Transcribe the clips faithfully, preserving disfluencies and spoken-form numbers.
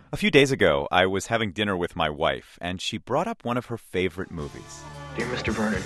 A few days ago, I was having dinner with my wife, and she brought up one of her favorite movies. Dear Mister Vernon,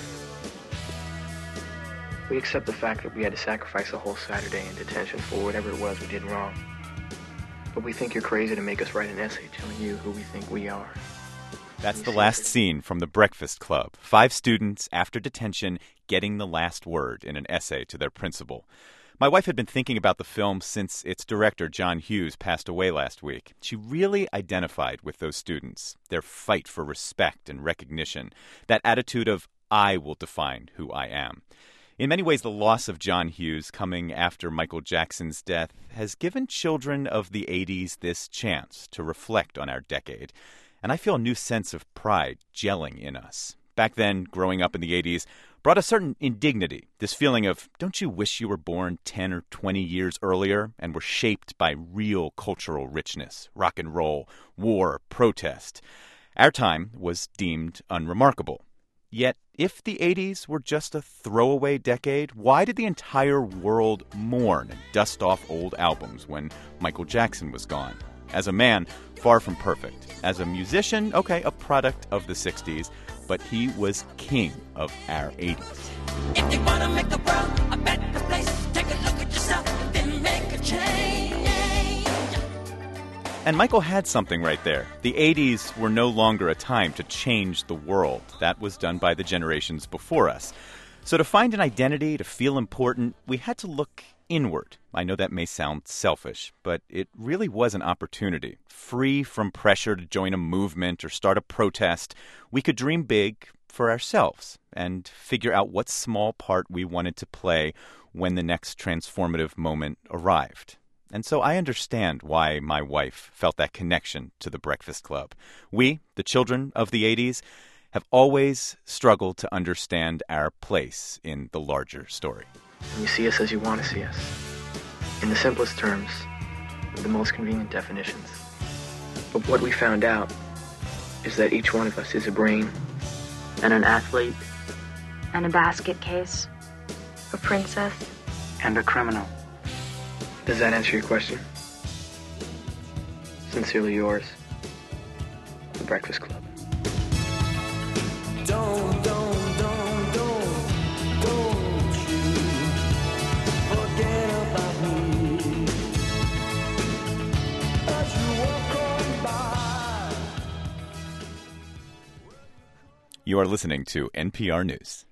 we accept the fact that we had to sacrifice a whole Saturday in detention for whatever it was we did wrong. But we think you're crazy to make us write an essay telling you who we think we are. That's the last scene from The Breakfast Club. Five students, after detention, getting the last word in an essay to their principal. My wife had been thinking about the film since its director, John Hughes, passed away last week. She really identified with those students, their fight for respect and recognition, that attitude of, I will define who I am. In many ways, the loss of John Hughes coming after Michael Jackson's death has given children of the eighties this chance to reflect on our decade. And I feel a new sense of pride gelling in us. Back then, growing up in the eighties, brought a certain indignity, this feeling of, don't you wish you were born ten or twenty years earlier and were shaped by real cultural richness, rock and roll, war, protest? Our time was deemed unremarkable. Yet, if the eighties were just a throwaway decade, why did the entire world mourn and dust off old albums when Michael Jackson was gone? As a man, far from perfect. As a musician, okay, a product of the sixties, but he was king of our eighties. If you want to make the world a better place, take a look at yourself and then make a change. And Michael had something right there. The eighties were no longer a time to change the world. That was done by the generations before us. So to find an identity, to feel important, we had to look inward. I know that may sound selfish, but it really was an opportunity. Free from pressure to join a movement or start a protest, we could dream big for ourselves and figure out what small part we wanted to play when the next transformative moment arrived. And so I understand why my wife felt that connection to the Breakfast Club. We, the children of the eighties, have always struggled to understand our place in the larger story. And you see us as you want to see us. In the simplest terms, with the most convenient definitions. But what we found out is that each one of us is a brain, and an athlete, And a basket case. A princess. and a criminal. Does that answer your question? Sincerely yours, The Breakfast Club. Don't, don't, don't, don't, don't you forget about me as you walk on by. You are listening to N P R News.